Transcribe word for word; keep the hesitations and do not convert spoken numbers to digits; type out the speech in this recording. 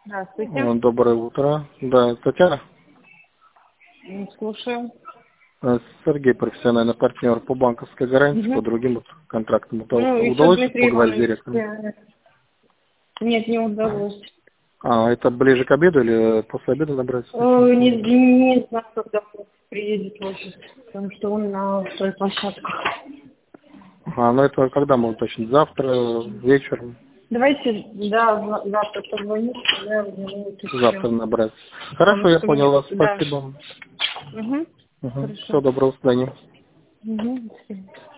Здравствуйте. Э, Доброе утро. Да, Татьяна. М, Слушаю. Э, Сергей, профессиональный партнер по банковской гарантии, по Мгм. другим вот контрактам. Удалось, Ну, еще удалось Дмитрий поговорить с Иванович. директором? э, Нет, не удалось. А, это ближе к обеду или после обеда набрать? Э, Не, не знаю, когда он приедет в офис, потому что он на той площадке. А, ну это когда можно уточнить? Завтра, вечером? Давайте, да, за- завтра позвоните, да, узнаю еще. Завтра набрать. Потому Хорошо, я что у меня, понял вас. да. Спасибо. Угу. Угу. Хорошо. Всего доброго, до свидания. Угу. До свидания.